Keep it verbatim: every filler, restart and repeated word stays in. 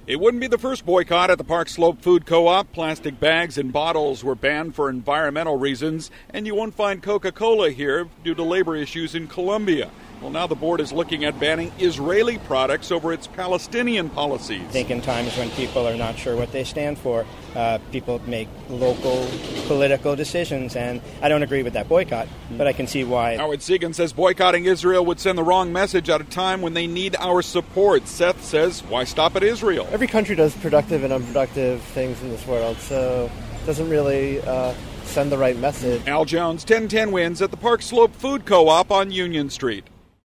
It wouldn't be the first boycott at the Park Slope Food Co-op. Plastic bags and bottles were banned for environmental reasons, and you won't find Coca-Cola here due to labor issues in Colombia. Well, now the board is looking at banning Israeli products over its Palestinian policies. I think in times when people are not sure what they stand for, uh, people make local political decisions, and I don't agree with that boycott, but I can see why. Howard Segan says boycotting Israel would send the wrong message at a time when they need our support. Seth says, why stop at Israel? Every country does productive and unproductive things in this world, so it doesn't really uh, send the right message. Al Jones, ten ten wins at the Park Slope Food Co-op on Union Street.